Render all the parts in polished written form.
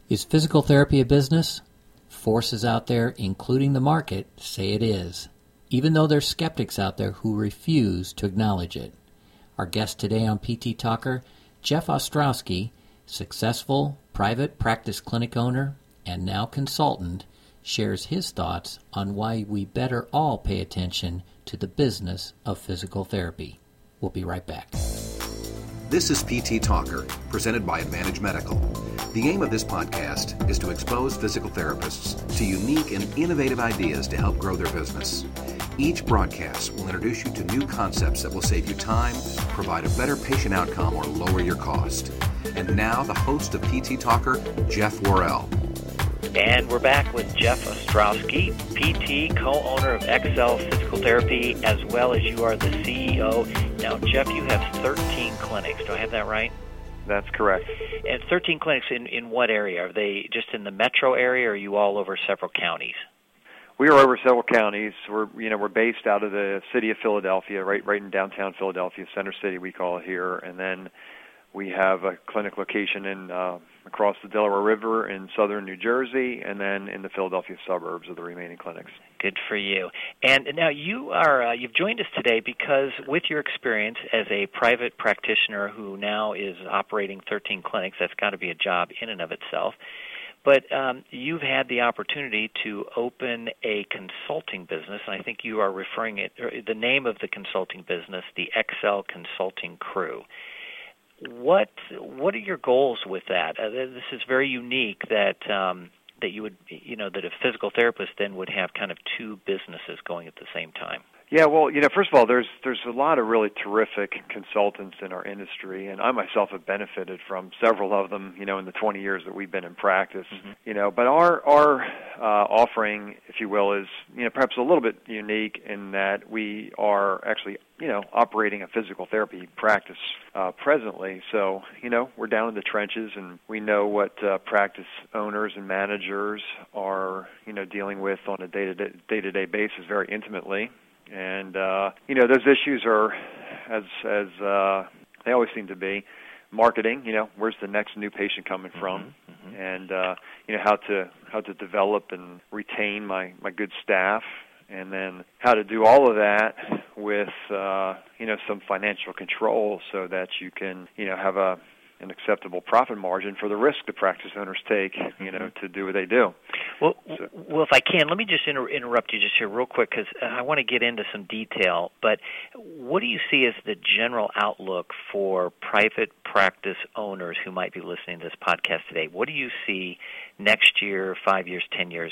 Is physical therapy a business? Forces out there, including the market, say it is, even though there's skeptics out there who refuse to acknowledge it. Our guest today on PT Talker, Jeff Ostrowski, successful private practice clinic owner and now consultant, shares his thoughts on why we better all pay attention to the business of physical therapy. We'll be right back. This is PT Talker, presented by Advantage Medical. The aim of this podcast is to expose physical therapists to unique and innovative ideas to help grow their business. Each broadcast will introduce you to new concepts that will save you time, provide a better patient outcome, or lower your cost. And now, the host of PT Talker, Jeff Worrell. And we're back with Jeff Ostrowski, PT, co-owner of Excel Physical Therapy, as well as you are the CEO. Now, Jeff, you have 13 clinics. Do I have that right? That's correct. And 13 clinics in what area? Are they just in the metro area, or are you all over several counties? We are over several counties. We're based out of the city of Philadelphia, right in downtown Philadelphia, Center City we call it here, and then we have a clinic location in across the Delaware River in southern New Jersey, and then in the Philadelphia suburbs of the remaining clinics. Good for you. And now you've joined us today because with your experience as a private practitioner who now is operating 13 clinics, that's got to be a job in and of itself. But you've had the opportunity to open a consulting business, and I think you are referring the name of the consulting business, the Excel Consulting Crew. What are your goals with that? This is very unique that you would, that a physical therapist then would have kind of two businesses going at the same time. Yeah, well, first of all, there's a lot of really terrific consultants in our industry, and I myself have benefited from several of them, in the 20 years that we've been in practice. Mm-hmm. But our offering, if you will, is perhaps a little bit unique in that we are actually operating a physical therapy practice presently. So we're down in the trenches, and we know what practice owners and managers are dealing with on a day-to-day basis very intimately. And, those issues are, as they always seem to be, marketing, where's the next new patient coming from, mm-hmm. and, how to develop and retain my good staff, and then how to do all of that with, some financial control so that you can, have an acceptable profit margin for the risk the practice owners take, to do what they do. Well, if I can, let me just interrupt you just here real quick because I want to get into some detail. But what do you see as the general outlook for private practice owners who might be listening to this podcast today? What do you see next year, 5 years, 10 years?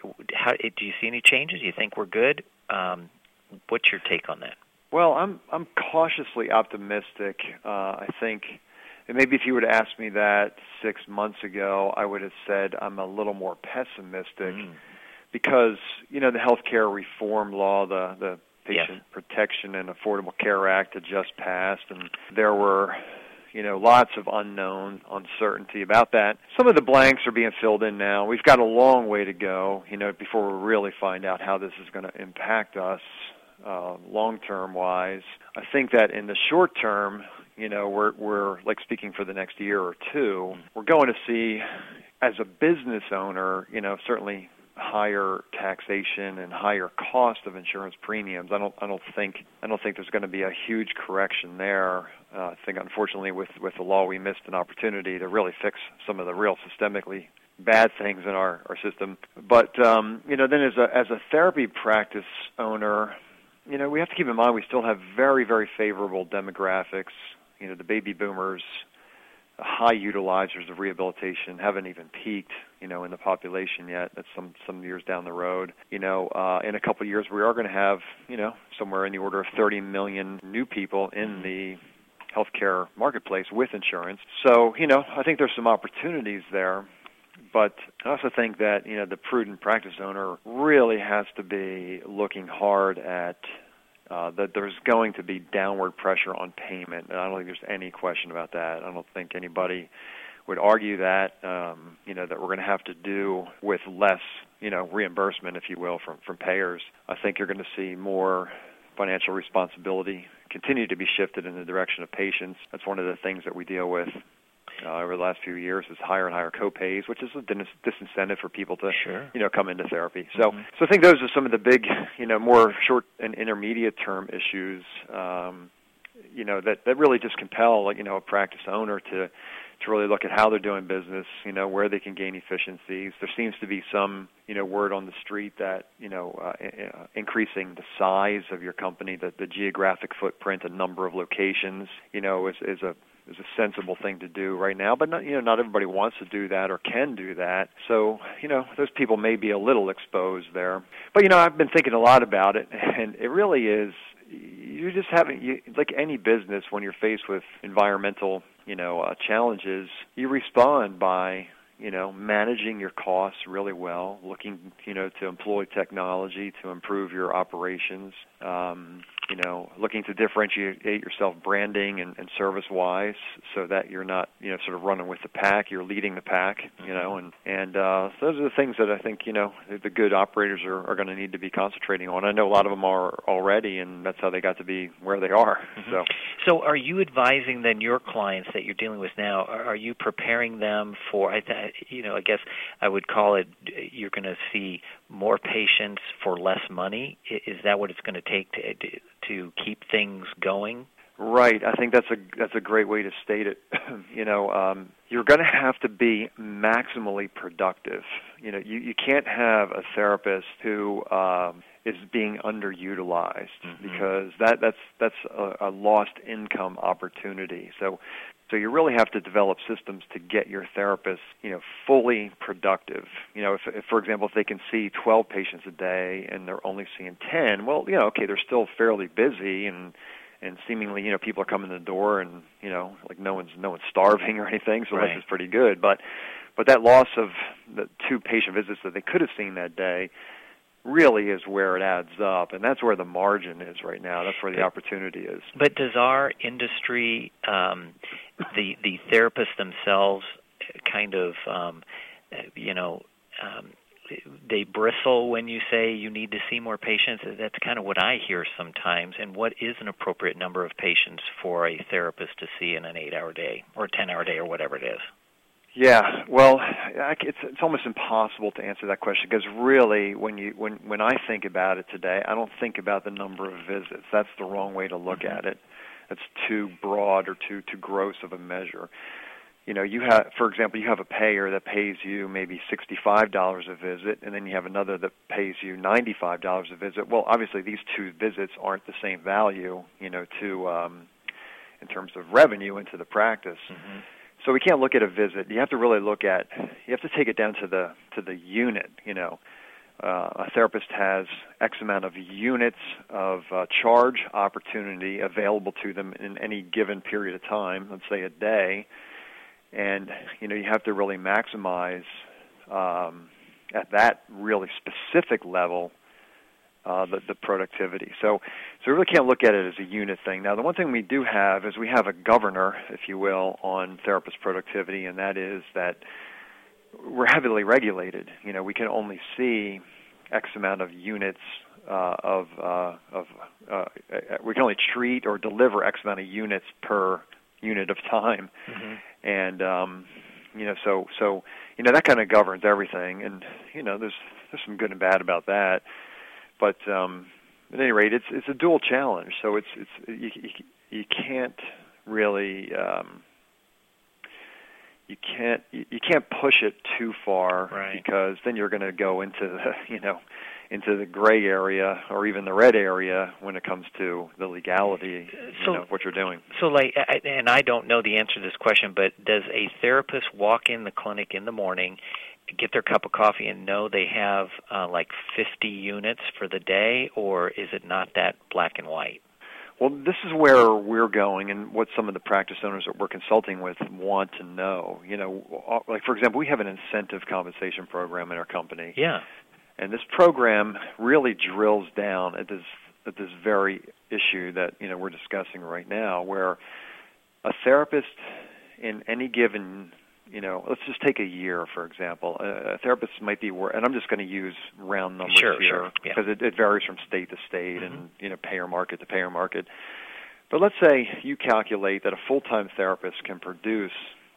Do you see any changes? Do you think we're good? What's your take on that? Well, I'm cautiously optimistic. I think. And maybe if you would have asked me that 6 months ago, I would have said I'm a little more pessimistic because, the healthcare reform law, the Patient Protection and Affordable Care Act had just passed, and there were, lots of uncertainty about that. Some of the blanks are being filled in now. We've got a long way to go, before we really find out how this is going to impact us long-term wise. I think that in the short term, we're like speaking for the next year or two, we're going to see, as a business owner, certainly higher taxation and higher cost of insurance premiums. I don't think there's going to be a huge correction there. I think, unfortunately, with the law, we missed an opportunity to really fix some of the real systemically bad things in our system. But then as a therapy practice owner, we have to keep in mind we still have very, very favorable demographics. The baby boomers, high utilizers of rehabilitation, haven't even peaked, in the population yet. That's some years down the road. In a couple of years, we are going to have, somewhere in the order of 30 million new people in the healthcare marketplace with insurance. So, I think there's some opportunities there. But I also think that, the prudent practice owner really has to be looking hard at that there's going to be downward pressure on payment. And I don't think there's any question about that. I don't think anybody would argue that, that we're going to have to do with less, reimbursement, if you will, from payers. I think you're going to see more financial responsibility continue to be shifted in the direction of patients. That's one of the things that we deal with over the last few years is higher and higher co-pays, which is a disincentive for people to, Sure. come into therapy. So I think those are some of the big, more short and intermediate term issues, that really just compel, a practice owner to really look at how they're doing business, where they can gain efficiencies. There seems to be some, word on the street that, increasing the size of your company, the geographic footprint, the number of locations, is a sensible thing to do right now. But not everybody wants to do that or can do that. So, those people may be a little exposed there. But, I've been thinking a lot about it, and it really is, you just like any business, when you're faced with environmental, challenges, you respond by, managing your costs really well, looking, to employ technology to improve your operations, looking to differentiate yourself branding and service-wise so that you're not, sort of running with the pack, you're leading the pack, and those are the things that I think, the good operators are going to need to be concentrating on. I know a lot of them are already, and that's how they got to be where they are. So are you advising then your clients that you're dealing with now, are you preparing them for, I guess I would call it, you're going to see more patients for less money? Is that what it's going to take to keep things going? Right. I think that's a great way to state it. You're going to have to be maximally productive. You can't have a therapist who is being underutilized, because that's a lost income opportunity. So you really have to develop systems to get your therapists, fully productive. If for example, if they can see 12 patients a day and they're only seeing 10, well, okay, they're still fairly busy, and seemingly, people are coming to the door, and like no one's starving or anything, so life is pretty good. But that loss of the 2 patient visits that they could have seen that day really is where it adds up, and that's where the margin is right now. That's where the opportunity is. But does our industry, the therapists themselves, kind of, they bristle when you say you need to see more patients? That's kind of what I hear sometimes. And what is an appropriate number of patients for a therapist to see in an 8-hour day or 10-hour day or whatever it is? Yeah, well, it's almost impossible to answer that question, because really, when I think about it today, I don't think about the number of visits. That's the wrong way to look at it. That's too broad or too gross of a measure. You have, for example, you have a payer that pays you maybe $65 a visit, and then you have another that pays you $95 a visit. Well, obviously, these 2 visits aren't the same value, in terms of revenue into the practice. So we can't look at a visit. You have to really you have to take it down to the unit. A therapist has X amount of units of charge opportunity available to them in any given period of time, let's say a day. And, you have to really maximize at that really specific level the productivity. So we really can't look at it as a unit thing. Now, the one thing we do have is we have a governor, if you will, on therapist productivity, and that is that we're heavily regulated. We can only see X amount of units we can only treat or deliver X amount of units per unit of time. And so that kind of governs everything, and there's some good and bad about that. But at any rate, it's a dual challenge. So you can't really you can't push it too far, because then you're going to go into the gray area or even the red area when it comes to the legality of what you're doing. So, and I don't know the answer to this question, but does a therapist walk in the clinic in the morning, get their cup of coffee, and know they have 50 units for the day, or is it not that black and white? Well, this is where we're going, and what some of the practice owners that we're consulting with want to know. Like, for example, we have an incentive compensation program in our company. Yeah. And this program really drills down at this very issue that we're discussing right now, where a therapist in any given, let's just take a year, for example. A therapist might be, and I'm just going to use round numbers here, because it varies from state to state and payer market to payer market. But let's say you calculate that a full-time therapist can produce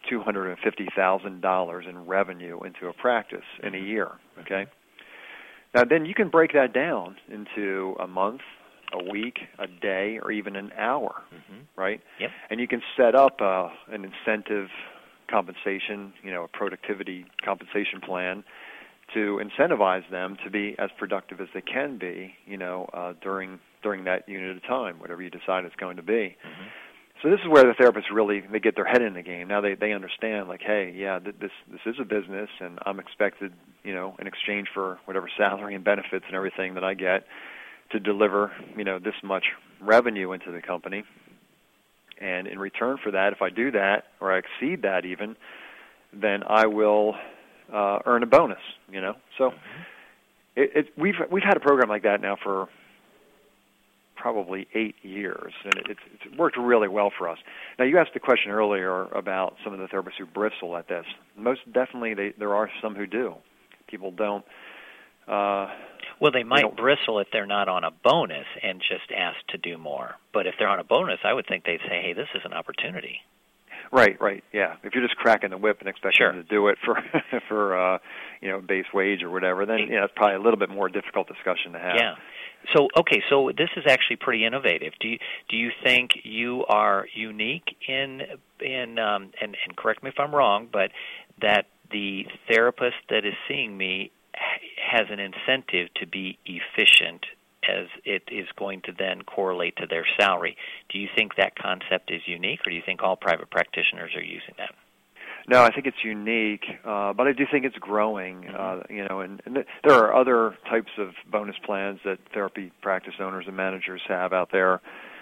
$250,000 in revenue into a practice in a year, okay? Now, then you can break that down into a month, a week, a day, or even an hour, right? Yep. And you can set up an incentive compensation, a productivity compensation plan to incentivize them to be as productive as they can be, during that unit of time, whatever you decide it's going to be. So this is where the therapists really, they get their head in the game. Now they understand, like, hey, yeah, this is a business, and I'm expected, in exchange for whatever salary and benefits and everything that I get, to deliver, this much revenue into the company. And in return for that, if I do that, or I exceed that even, then I will earn a bonus, So we've had a program like that now for probably 8 years, and it's worked really well for us. Now, you asked the question earlier about some of the therapists who bristle at this. Most definitely, there are some who do. People don't. Well, they might bristle if they're not on a bonus and just ask to do more. But if they're on a bonus, I would think they'd say, hey, this is an opportunity. Right, yeah. If you're just cracking the whip and expecting them to do it for base wage or whatever, then it's probably a little bit more difficult discussion to have. Yeah. So this is actually pretty innovative. Do you think you are unique in and correct me if I'm wrong, but that the therapist that is seeing me has an incentive to be efficient, as it is going to then correlate to their salary? Do you think that concept is unique, or do you think all private practitioners are using that? No, I think it's unique, but I do think it's growing. And there are other types of bonus plans that therapy practice owners and managers have out there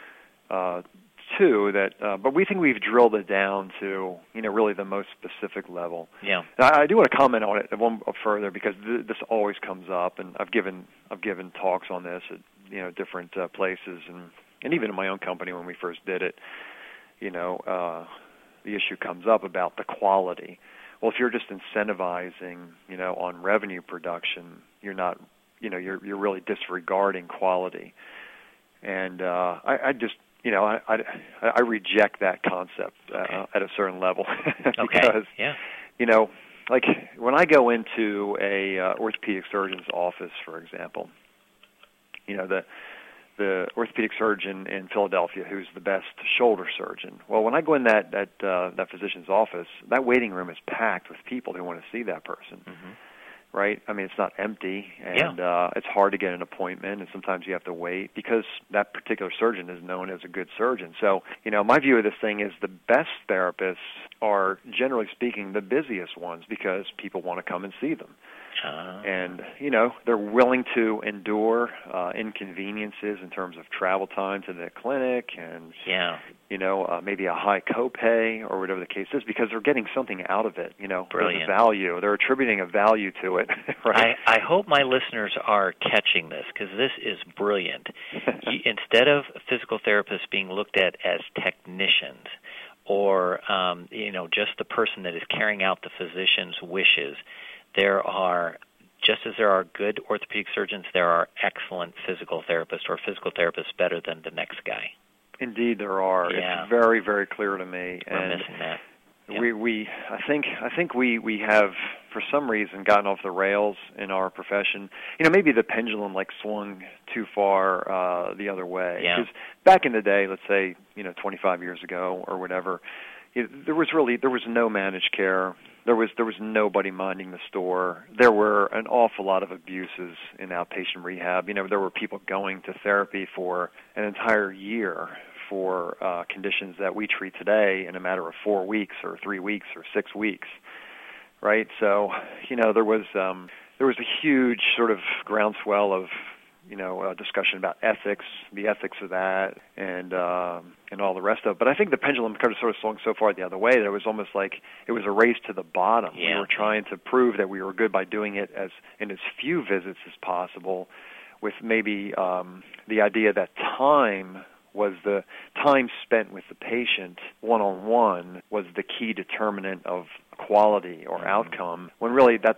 too. But we think we've drilled it down to really the most specific level. Yeah. Now, I do want to comment on it one further, because this always comes up, and I've given talks on this at different places, and even in my own company when we first did it. The issue comes up about the quality. Well, if you're just incentivizing, on revenue production, you're not, you're really disregarding quality. And I just, I reject that concept at a certain level because, like when I go into a orthopedic surgeon's office, for example, the orthopedic surgeon in Philadelphia, who's the best shoulder surgeon. Well, when I go in that physician's office, that waiting room is packed with people who want to see that person, right? I mean, it's not empty, and it's hard to get an appointment, and sometimes you have to wait because that particular surgeon is known as a good surgeon. So, my view of this thing is the best therapists are, generally speaking, the busiest ones because people want to come and see them. And, they're willing to endure inconveniences in terms of travel time to the clinic and, maybe a high copay or whatever the case is, because they're getting something out of it, Brilliant. There's a value. They're attributing a value to it, right? I hope my listeners are catching this, because this is brilliant. Instead of physical therapists being looked at as technicians or, just the person that is carrying out the physician's wishes, just as there are good orthopedic surgeons, there are excellent physical therapists, or physical therapists better than the next guy. Indeed, there are. Yeah. It's very, very clear to me. We're missing that. Yeah. I think we have, for some reason, gotten off the rails in our profession. Maybe the pendulum swung too far the other way. Yeah. Because back in the day, let's say 25 years ago or whatever, there was no managed care. There was nobody minding the store. There were an awful lot of abuses in outpatient rehab. There were people going to therapy for an entire year for conditions that we treat today in a matter of 4 weeks or 3 weeks or 6 weeks, right? So, there was a huge sort of groundswell of discussion about ethics, the ethics of that, and all the rest of it. But I think the pendulum kind of sort of swung so far the other way that it was almost like it was a race to the bottom. Yeah. We were trying to prove that we were good by doing it in as few visits as possible, with maybe the idea that time spent with the patient one-on-one was the key determinant of quality or outcome, when really that's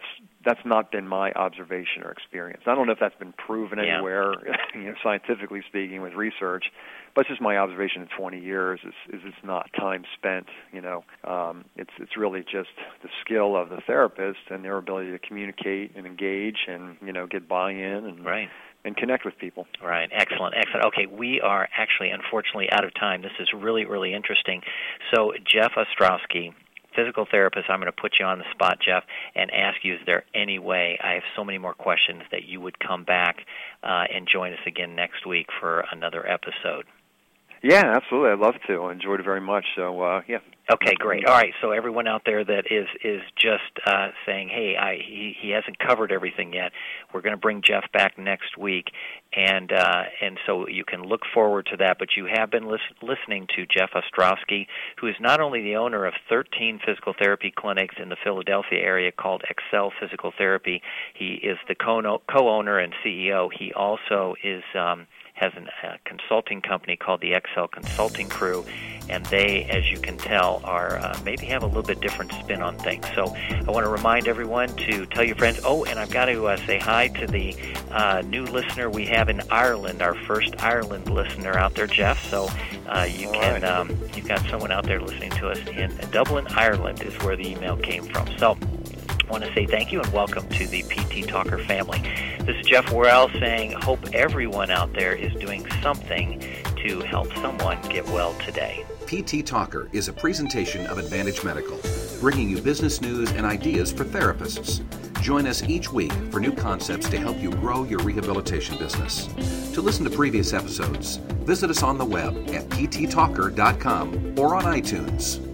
that's not been my observation or experience. I don't know if that's been proven anywhere, scientifically speaking, with research, but it's just my observation in 20 years is it's not time spent. It's really just the skill of the therapist and their ability to communicate and engage and get buy-in and right. and connect with people. Right. Excellent. Okay, we are actually, unfortunately, out of time. This is really, really interesting. So, Jeff Ostrowski, physical therapist, I'm going to put you on the spot, Jeff, and ask you, is there any way, I have so many more questions, that you would come back and join us again next week for another episode? Yeah, absolutely. I'd love to. I enjoyed it very much. So, yeah. Okay, great. All right, so everyone out there that is just saying, hey, he hasn't covered everything yet, we're going to bring Jeff back next week, and so you can look forward to that. But you have been listening to Jeff Ostrowski, who is not only the owner of 13 physical therapy clinics in the Philadelphia area called Excel Physical Therapy. He is the co-owner and CEO. He also is has a consulting company called the Excel Consulting Crew, and they, as you can tell, are maybe have a little bit different spin on things. So I want to remind everyone to tell your friends. Oh, and I've got to say hi to the new listener we have in Ireland, our first Ireland listener out there, Jeff. So you can you've got someone out there listening to us in Dublin, Ireland, is where the email came from. So I want to say thank you and welcome to the PT Talker family. This is Jeff Worrell saying, hope everyone out there is doing something to help someone get well today. PT Talker is a presentation of Advantage Medical, bringing you business news and ideas for therapists. Join us each week for new concepts to help you grow your rehabilitation business. To listen to previous episodes, visit us on the web at pttalker.com or on iTunes.